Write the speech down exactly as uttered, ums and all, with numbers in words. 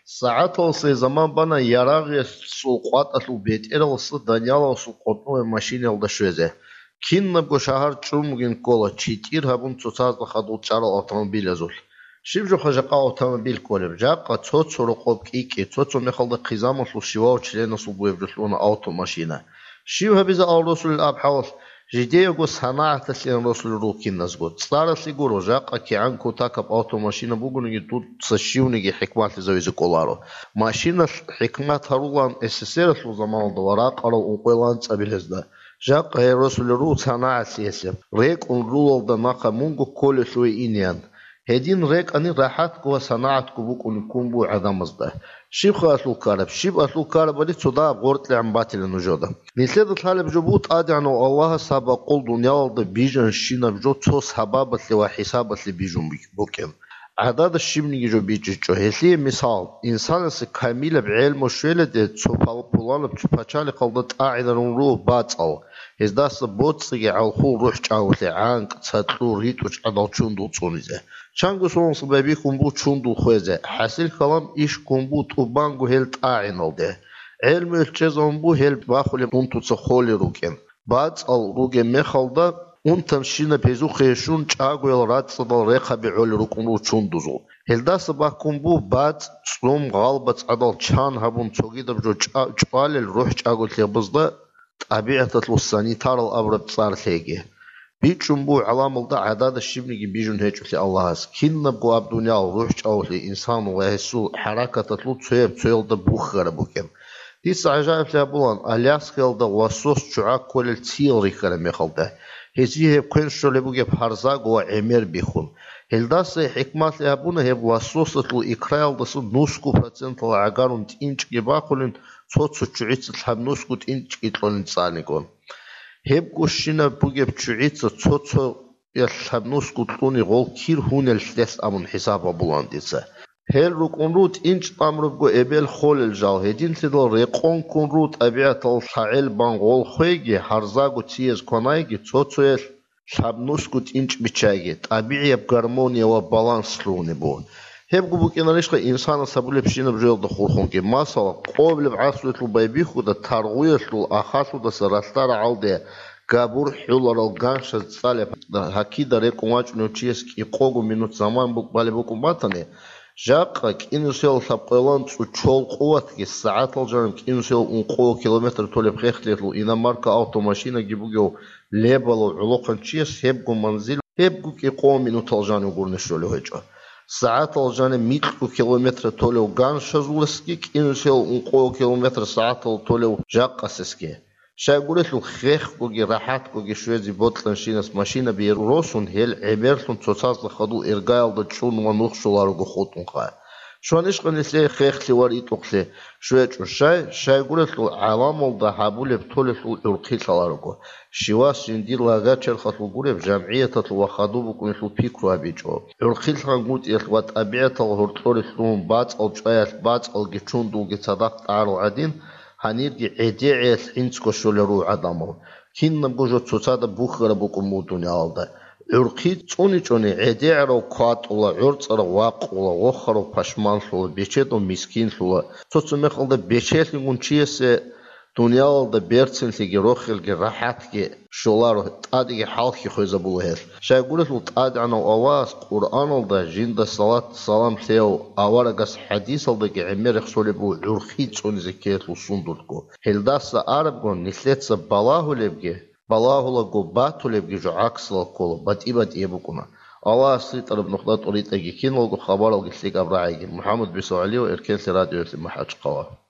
ساعات سي زمان بنا يراغي سوقات أتلو بيت إرل صد دانيالا سوقاتنو ماشين يلدا شوزه كين نبغو شهر تشومغين كولا تشيتير هبون تسوتاز لخدو تشارل أوتوموبيل أزول شيبجو خجقا أوتوموبيل كولب جاقا توتسو رقوب كيكي توتسو مخلد قزام أتلو شواو تشلين صبو يبرسلون أوتو ماشينة شيو هبيزا الرسول الأب حوال جديه جو صناعة تسلين رسول روكين نزغو صار سيغورو جاقا كي عنكو تاكب أوتو ماشينة بوغو نجي تو تسشيو نجي حكمات لزويزي كولارو ماشينة حكمات هرولان اسسيرت لو زمان دوراق أرو انقويلان تسابيلزدا جاقا هي رسول رو صناعة سيسيم ريك انرولو دا ناقا مونغو كولي شوي إنيان هدين ريك أني راحتكو وصناعتكو بوكو نكون بو عدامزدا شيب خاصلو كارب شيب أصلو كارب اللي تدا غورت لعمباتي لنجودا نسلد الحالب جبوت آدي عنو الله سابا قول دنيا والد بيجن شينا بجو تو سحبابت لوا حسابت لبيجن بوكين عدد الشيبني جو بيجي جو هسي مثال إنسان كامل بعلم شويلة دي تسوبال بولان بتشباشالي قلدت آعنا نورو باتل هزداس بوتسيجي عالخو روح جاوتي عانك تساتلو ريتوش عدال چوندو تسونيزه چانگو سون سببي كنبو چوندو خوزه حاصل كلام إيش كنبو توبانگو هلت آعنا ده علم الچزون بو هلت باخولي نونتو تسخولي روكين باتل روكي مخالده اون تمشينا بيزو خيشون چاگو يل رات صدال ريقا بعول ركونو چوندوزو هلدا صباح كنبو بات سلوم غالبت عدال چان هبون توغي دبجو چوال الروح چاگو تيبزده طبيعة السانيتار الأبرب صار ثيجي بيجنبو علامل دا عداد الشبني بيجن هيك لي الله هاس كين نبغو عبد الدنيا وروح أو لإنسان وهسو حركة تطلو تسيب تسيل دا بوخر بوكين ديس عجائب لابولان ألياس خيل دا وصوص شعاق كل التيل ريخر ميخل دا هزي هب كين شو لبوغي بحرزاق وعمير بيخون هلداس حكمات لابونا هب وصوص تطلو إكرال دا سو نوسكو برسنت العقارون تينش جباقولين صوت سوتشعيت الحب نوسكو تينش كيتلون تسانيكون هب قشنا بوجب شعيت صوت صو الحب نوسكو تلوني غول كير هون الفلس أمون حساب أبولانديسه هل ركون روت إنش تامرب جو إبل خول الجال هدين تدل ريقون كون روت أبيعة الحعيل بان غول خويجي حرزاقو تيز كونايجي صوت صو الحب نوسكو تينش بتشاجي أبيعي بغرمونيا وبالانس لوني بون هب قبوك إن ليش إنسان سبولي بشينا بجيل دخول خونكي مثلا قابل بعصوة البيبيخو دا تروية الأخاصو دا سرستار عالده قابور حولر الغانش الصالح هكي دا ريكو واجو نوچيس كي قوغو منوت زمان بوك بالي بوكو باتاني جاقا كإنو سيل سابقيلان تشول قوات كي الساعات الجانب كإنو سيل انقو كيلومتر تولي بخيخ ليتلو إنا ماركا أوتو ماشينا جيبوغيو ليبالو علوقن چيس هبقو منزل هبقو كي قوم منوت الجانب قرنشو لهجا ساعات الجانب ميتلو كيلومتر تولو غانش زولسكي كإنو سيل انقو كيلومتر ساعات تولو جاقا سسكي شاقولت له خيخ كوجي راحات كوجي شوية بوتلن شينس ماشينا بيروسون هيل عبرتون تصاص لخدو إرجايل دتشون ونوخ شلارو جخوتون خا شو نيش قنسلي خيخ لواري توخلي شوية شاي شاقولت له علام ده حبول بتولت له إرقي شلارو شواس جندير لاجات شرخة الجورة بجمعية الوخدو بكون له بيكرو أبيجو إرقي خنقول إخوات أبيعة الهرطول لهم بات أو جايات بات أو جتشون دو جتصدق عارو عدين هنيجي عديعة إنسكو شولرو عدامو كين نبغو تصاد بوخر بوكو مودوني علده عرقي توني توني عديعة رو قات ولا عرض رو واق ولا وخر وبشمان ولا بيشيت ومسكين ولا تصمخ علده بيشيت لون شيء دنيا علده بيرتسن تيجي روخل جي راحت جي شولارو تادي حالك خوزة بوله شاقولت له تادي عنو أواز قرآن علده جند صلاة سلام ثيو أوارقس حديث علده جي عمير خسولي بو عرخي توني زكيت وصندوقو هلداس عرب قون نسلت بلاهو لبجي بلاهو لغو باتو لبجي جو عكس لكولو بات إبات إيبوكونا الله سيط رب نقطات أريد أجي كين لغو خبار لغو سيك أبراعي محمد بيسو علي وإركين سي راديو محاج قواه